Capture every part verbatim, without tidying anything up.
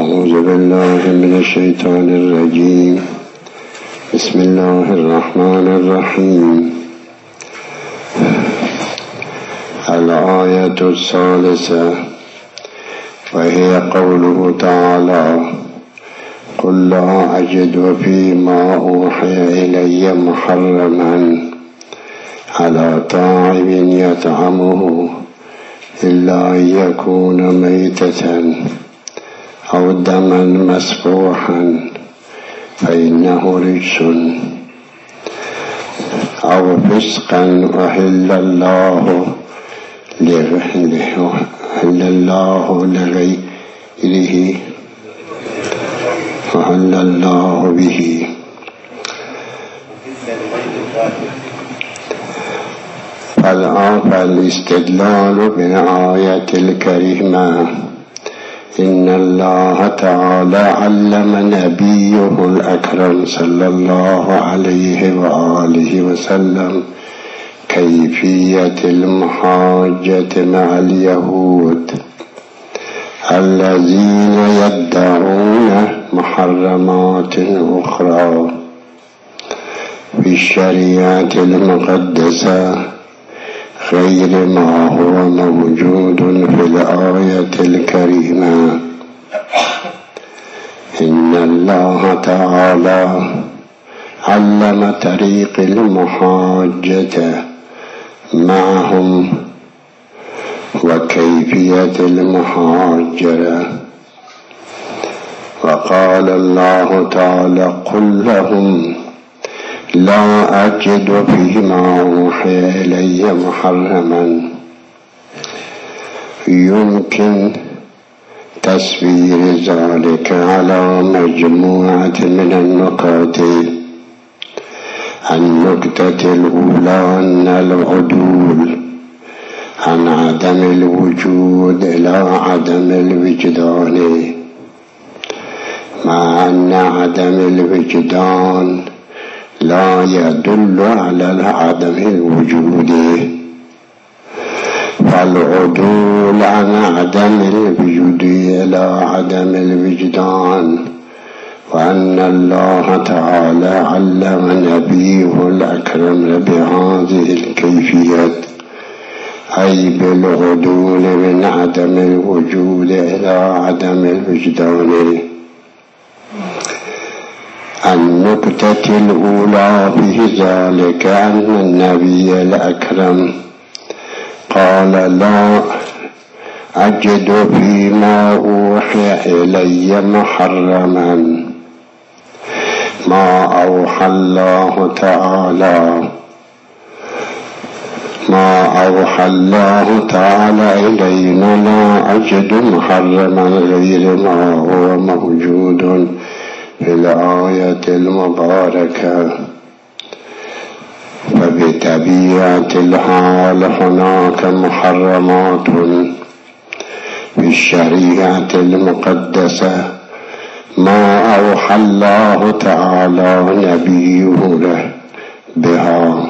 أعوذ بالله من الشيطان الرجيم. بسم الله الرحمن الرحيم. الآية الثالثة وهي قوله تعالى: قل لا أجد فيما أوحي إلي محرما على طاعم يطعمه إلا أن يكون ميتة أو دما مسفوحا فإنه رجس أو فسقا أحل الله لغيره الله لغيره أحل الله به. فالاستدلال بالآية الكريمة: إن الله تعالى علم نبيه الأكرم صلى الله عليه وآله وسلم كيفية المحاجة مع اليهود الذين يدعون محرمات أخرى في الشريعة المقدسة غير ما هو موجود في الآية الكريمة. إن الله تعالى علم طريق المحاجة معهم وكيفية المحاجرة، وقال الله تعالى: قل لهم لا أجد فيما أوحي إلي محرما. يمكن تصوير ذلك على مجموعة من النقاط. النقطة الأولى أن العدول عن عدم الوجود إلى عدم الوجدان، مع أن عدم الوجدان لا يدل على عدم الوجود، فالعدول عن عدم الوجود إلى عدم الوجدان، وأن الله تعالى علم نبيه الأكرم بهذه الكيفية، أي بالعدول من عدم الوجود إلى عدم الوجدان. النقطة الأولى في ذلك أن النبي الأكرم قال: لا أجد فيما أوحي إلي محرما ما أوحى الله تعالى ما أوحى الله تعالى إلينا، لا أجد محرما غير ما هو موجود في الآية المباركة. فبطبيعة الحال هناك محرمات في الشريعة المقدسة ما أوحى الله تعالى نبيه له بها،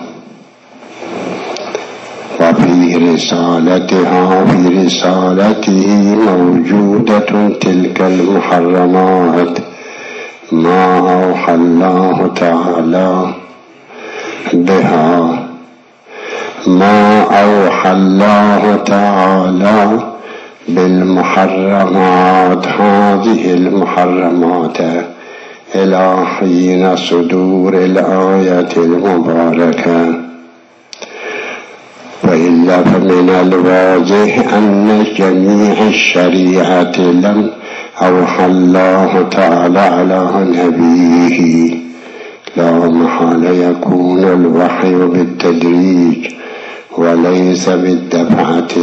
وفي رسالتها في رسالته موجودة تلك المحرمات ما أوحى الله تعالى بها ما أوحى الله تعالى بالمحرمات هذه المحرمات إلى حين صدور الآية المباركة. وإلا فمن الواضح أن جميع الشريعة لم أوحى الله تعالى على نبيه، لا محال يكون الوحي بالتدريج وليس بالدفعة.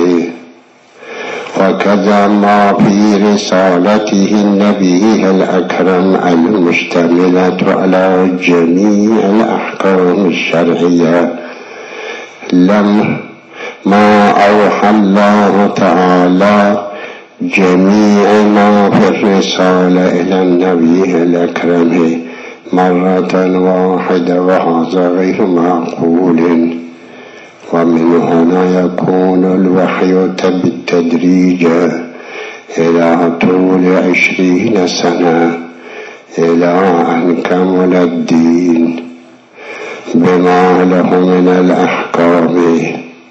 وكذا ما في رسالته النبي الأكرم المشتملة على جميع الأحكام الشرعية لم ما أوحى الله تعالى جميع ما في الرسالة إلى النبي الأكرم مرة واحدة، وهذا غير معقول. ومن هنا يكون الوحي بالتدريج إلى طول عشرين سنة إلى أن كمل الدين بما له من الأحكام.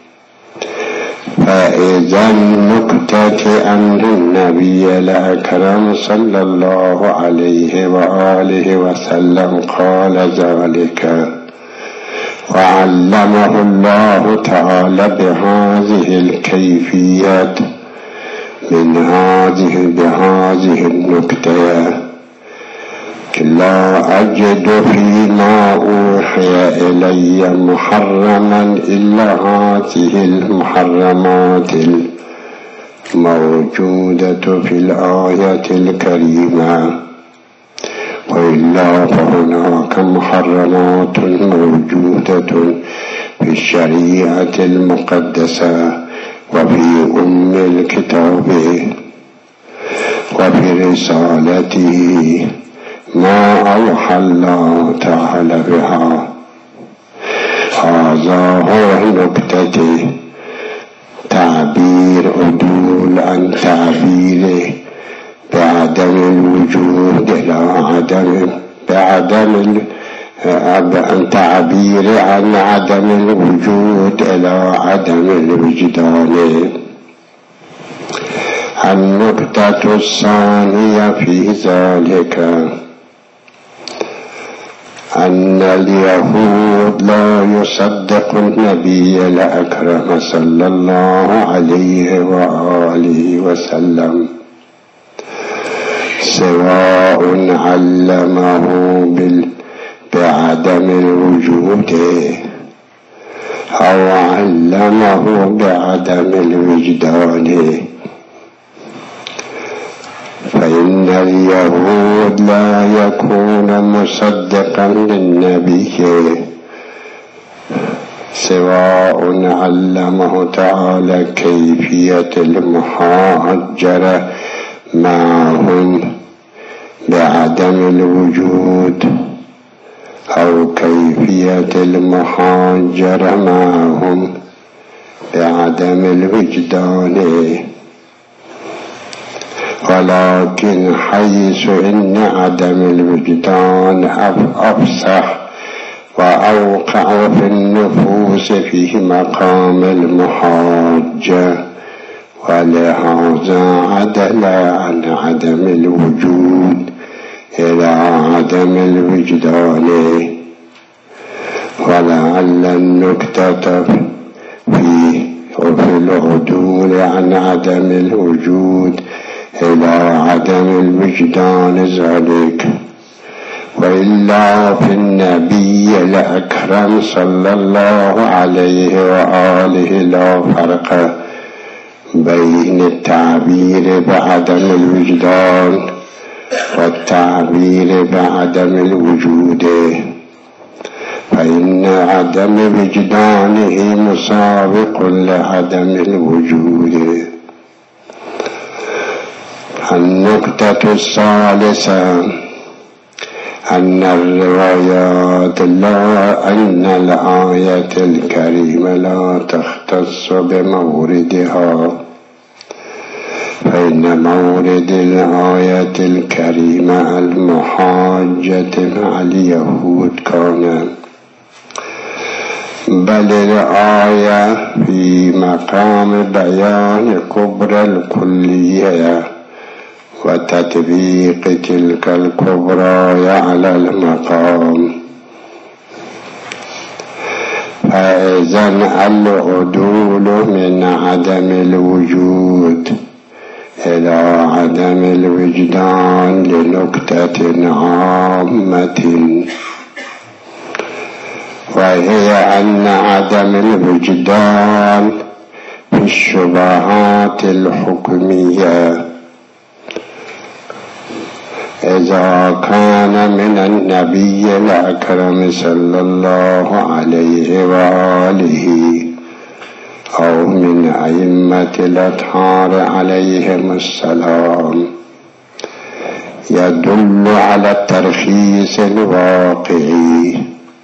فإذا نكتة أن النبي الأكرم صلى الله عليه وآله وسلم قال ذلك وعلمه الله تعالى بهذه الكيفية من هذه بهذه النكتة. لا أجد فيما أوحي إلي محرما إلا هذه المحرمات الموجودة في الآية الكريمة، وإلا فهناك محرمات موجودة في الشريعة المقدسة وفي أم الكتاب وفي رسالته ما أوحى الله تعالى بها. هذا هو نكتة تعبير عدول عن تعبيره بعدم الوجود إلى عدم بعدم عن تعبير عن عدم الوجود إلى عدم الوجدان. النكتة الثانية في ذلك أن اليهود لا يصدق النبي الأكرم صلى الله عليه وآله وسلم سواء علمه بعدم الوجود أو علمه بعدم الوجدان. فإن اليهود لا يكون مصدقا للنبي سواء علمه تعالى كيفية المحاجرة معهم بعدم الوجود أو كيفية المحاجرة معهم بعدم الوجدان، ولكن حيث إن عدم الوجدان أفصح وأوقع في النفوس في مقام المحاجة، ولهذا عدل عن عدم الوجود إلى عدم الوجدان. ولعل النكتة في وفي العدول عن عدم الوجود إلى عدم الوجدان ذلك، وإلا في النبي الأكرم صلى الله عليه وآله لا فرق بين التعبير بعدم الوجدان والتعبير بعدم الوجود، فإن عدم وجدانه مسابق لعدم الوجود. النكتة الثالثة أن الروايات لا أن الآية الكريمة لا تختص بموردها، فإن مورد الآية الكريمة المحاجة مع اليهود كان، بل الآية في مقام بيان كبرى الكلية وتطبيق تلك الكبرى على المقام. فإذا العدول من عدم الوجود إلى عدم الوجدان لنكتة عامة، وهي أن عدم الوجدان في الشبهات الحكمية إذا كان من النبي الأكرم صلى الله عليه وآله أو من أئمة الأطهار عليهم السلام يدل على الترخيص الواقعي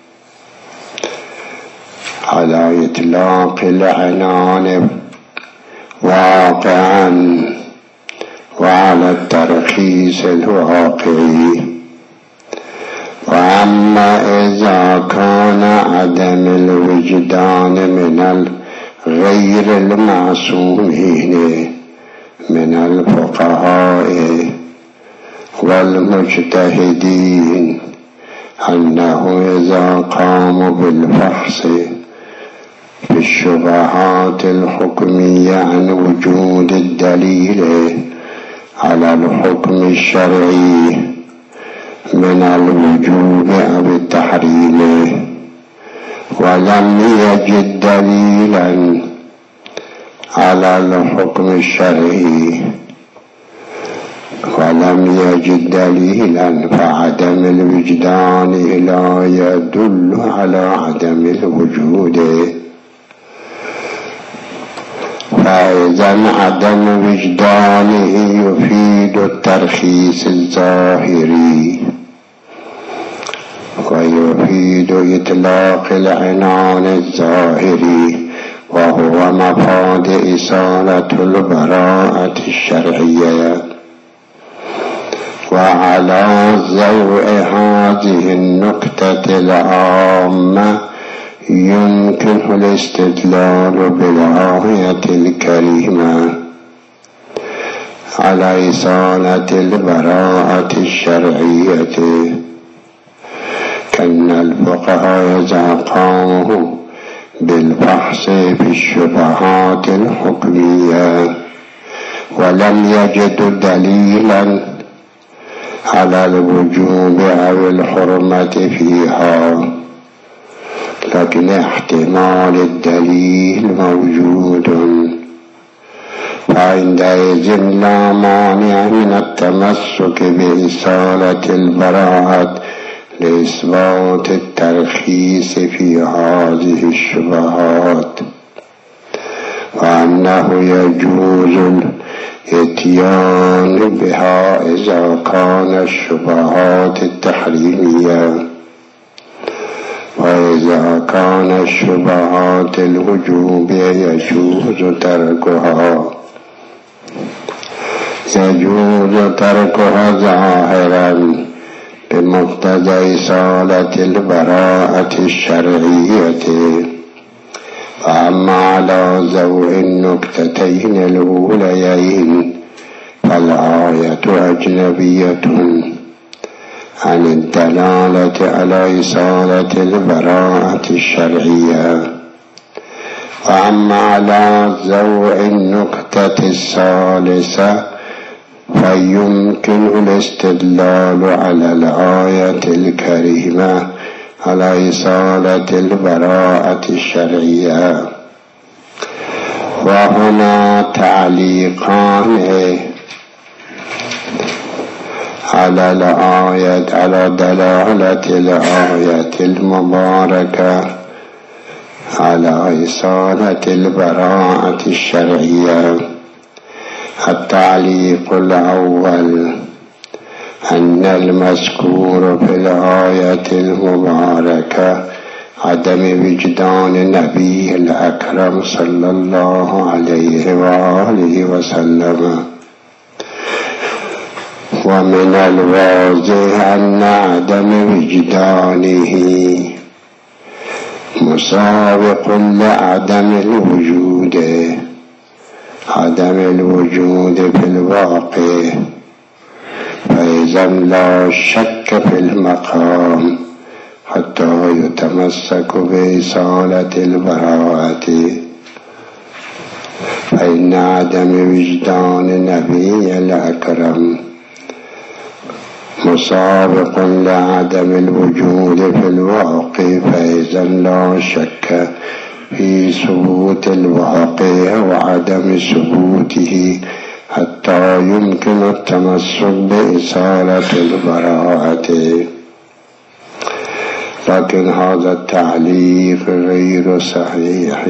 على إطلاق العنان واقعا وعلى الترخيص الواقعي. وأما إذا كان عدم الوجدان من غير المعصومين من الفقهاء والمجتهدين أنه إذا قاموا بالفحص في الشبهات الحكمية عن وجود الدليل على الحكم الشرعي من الوجوب أو التحريم ولم يجد دليلا على الحكم الشرعي ولم يجد دليلا فعدم الوجدان لا يدل على عدم الوجود. فإذا عدم وجدانه يفيد الترخيص الظاهري ويفيد إطلاق العنان الظاهري وهو مفاد إصالة البراءة الشرعية. وعلى ضوء هذه النكتة العامة يمكن الاستدلال بالآية الكريمة على إصالة البراءة الشرعية، كأن الفقهاء إذا قاموا بالبحث في الشبهات الحكمية ولم يجدوا دليلا على الوجوب أو الحرمة فيها، لكن احتمال الدليل موجود، فعندئذ لا مانع من التمسك بإصالة البراءة لإثبات الترخيص في هذه الشبهات، وأنه يجوز الاتيان بها إذا كان الشبهات التحريمية، وإذا كان الشبهات الوجوب يجوز تركها يجوز تركها ظاهرا بمقتضى إصالة البراءة الشرعية. فأما على ضوء النكتتين الأوليين فالآية أجنبية عن الدلالة على إصالة البراءة الشرعية. وأما على ضوء النكتة الثالثة فيمكن الاستدلال على الآية الكريمة على إصالة البراءة الشرعية. وهنا تعليقان على الآية على دلالة الآية المباركة على إصالة البراءة الشرعية. التعليق الأول أن المذكور في الآية المباركة عدم وجدان النبي الأكرم صلى الله عليه وآله وسلم، ومن الواضح أن عدم وجدانه مسابق لعدم الوجود عدم الوجود في الواقع، فإذا لا شك في المقام حتى يتمسك بإصالة البراءة، فإن عدم وجدان النبي الأكرم مسابق لعدم الوجود في الواقع، فإذا لا شك في ثبوت الواقع وعدم ثبوته حتى يمكن التمسك بإصالة البراءة. لكن هذا التعليق غير صحيح،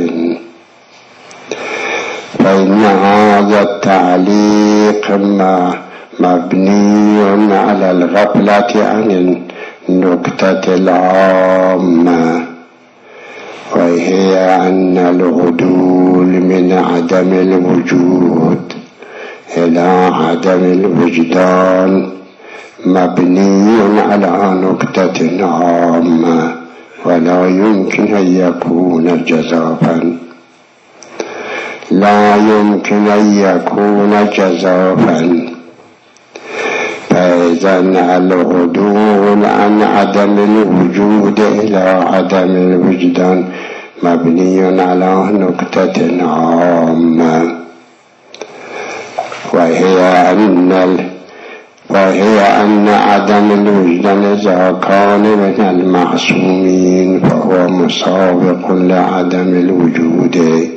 فإن هذا التعليق مبني على الغفلة عن النكتة العامة، وهي أن العدول من عدم الوجود إلى عدم الوجدان مبني على نكتة عامة ولا يمكن أن يكون جزافا لا يمكن أن يكون جزافا فإذا العدول عن عدم الوجود إلى عدم الوجدان مبني على نكتة عامة وهي أن وهي أن عدم الوجدان إذا كان من المعصومين فهو مسابق لعدم الوجود،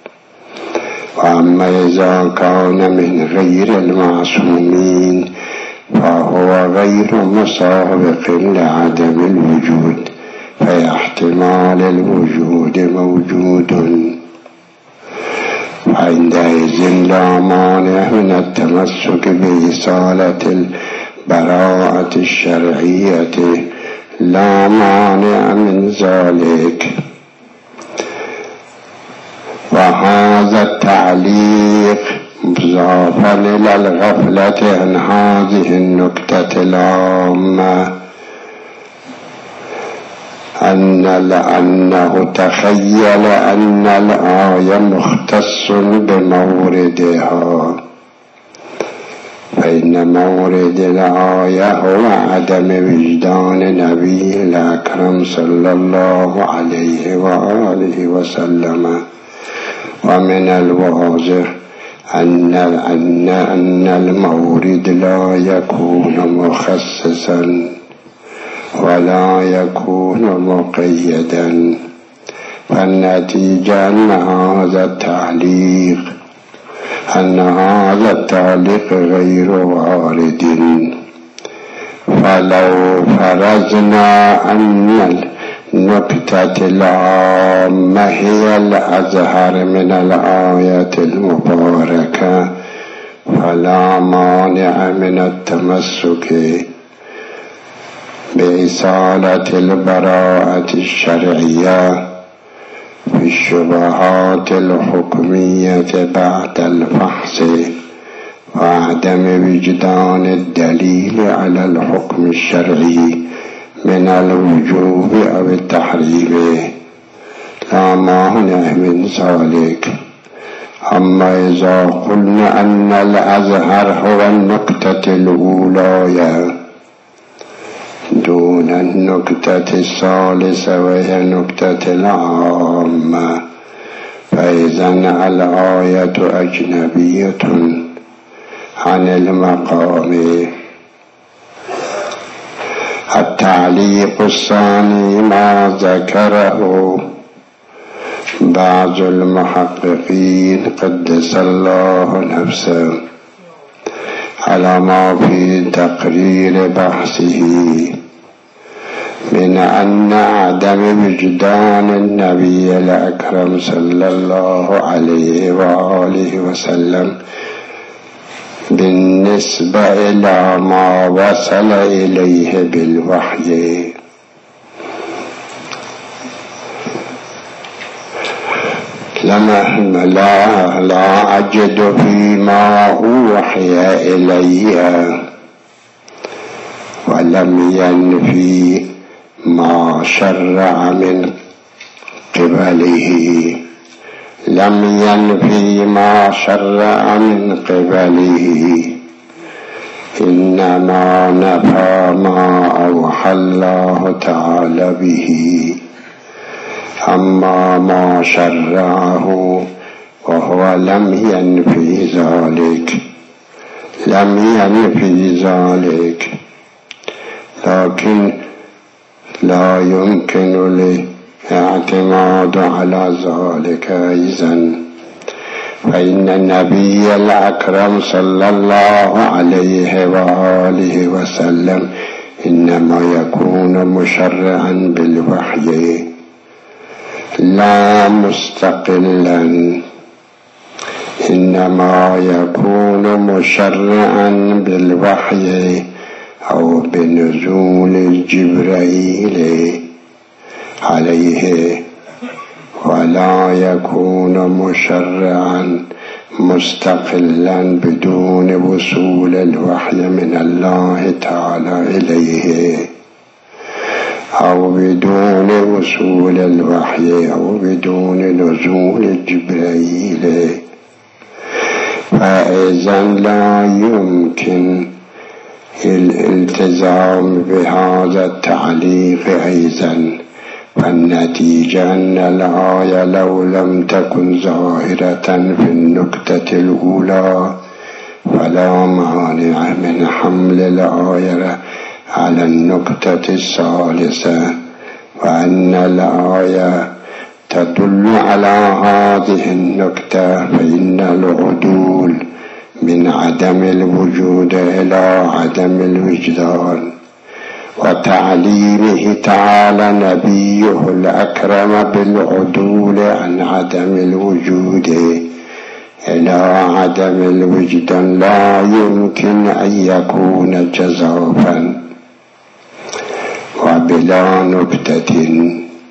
وأما إذا كان من غير المعصومين فهو غير مسابق لعدم الوجود، في احتمال الوجود موجود، عندئذ لا مانع من التمسك بإصالة البراءة الشرعية، لا مانع من ذلك. وهذا التعليق مضافا إلى الغفلة عن هذه النكتة العامة أن لأنه تخيل أن الآية مختص بموردها، فإن مورد الآية هو عدم وجدان نبي الأكرم صلى الله عليه وآله وسلم. ومن الواضح أن أن أن المورد لا يكون مخصصا ولا يكون مقيدا، فالنتيجة أن هذا التعليق أن هذا التعليق غير وارد. فلو فرضنا أن النكتة العامة هي الأظهر من الآية المباركة فلا مانع من التمسك بإصالة البراءة الشرعية في الشبهات الحكمية بعد الفحص وعدم وجدان الدليل على الحكم الشرعي من الوجوب أو التحريم، لا مانع من ذلك. أما إذا قلنا أن الأظهر هو النكتة الأولى دون النكتة الثالثة وهي نكتة العامة، فإذا الآية أجنبية عن المقام. التعليق الثاني ما ذكره بعض المحققين قدس الله نفسه على ما في تقرير بحثه من أن عدم وجدان النبي الأكرم صلى الله عليه وآله وسلم بالنسبة إلى ما وصل إليه بالوحي لما لا, لا أجد فيما أوحي إلي ولم ينفي ما شرع من قبله لم ينفي ما شرع من قبله إنما نفى ما أوحى الله تعالى به. أما ما شرعه وهو لم ينفي ذلك لم ينفي ذلك لكن لا يمكن الاعتماد على ذلك أيضا، فإن النبي الأكرم صلى الله عليه وآله وسلم إنما يكون مشرعا بالوحي لا مستقلا، إنما يكون مشرعا بالوحي أو بنزول جبريل عليه، ولا يكون مشرعا مستقلا بدون وصول الوحي من الله تعالى إليه أو بدون وصول الوحي أو بدون نزول جبريل، فإذا لا يمكن الالتزام بهذا التعليق أيضا. فالنتيجة أن الآية لو لم تكن ظاهرة في النكتة الأولى فلا مانع من حمل الآية على النكتة الثالثة، وأن الآية تدل على هذه النكتة، فإن العدول من عدم الوجود إلى عدم الوجدان، وتعليمه تعالى نبيه الأكرم بالعدول عن عدم الوجود إلى عدم الوجدان لا يمكن أن يكون جزافا وبلا نكتة.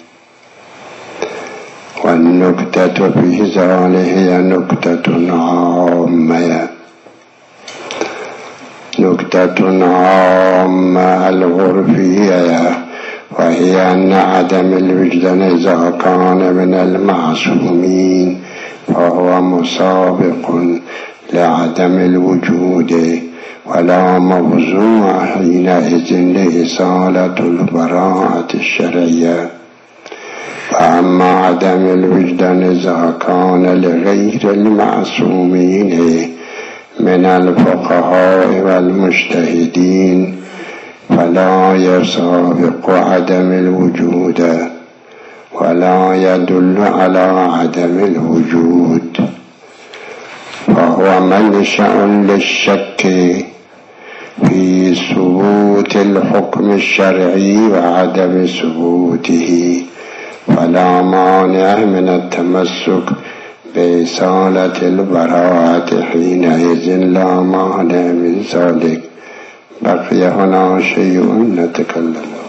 والنكتة في ذلك هي نكتة عامة، نكتة عامة العرفية، وهي أن عدم الوجدان إذا كان من المعصومين فهو مسابق لعدم الوجود، ولا موضوع حينئذ لإصالة البراءة الشرعية. فأما عدم الوجدان إذا كان لغير المعصومين من الفقهاء والمجتهدين فلا يسابق عدم الوجود ولا يدل على عدم الوجود، فهو منشأ للشك في ثبوت الحكم الشرعي وعدم ثبوته، فلا مانع من التمسك بإصالة البراءة حينئذ لا مانع من ذلك. بقي هنا شيء نتكلم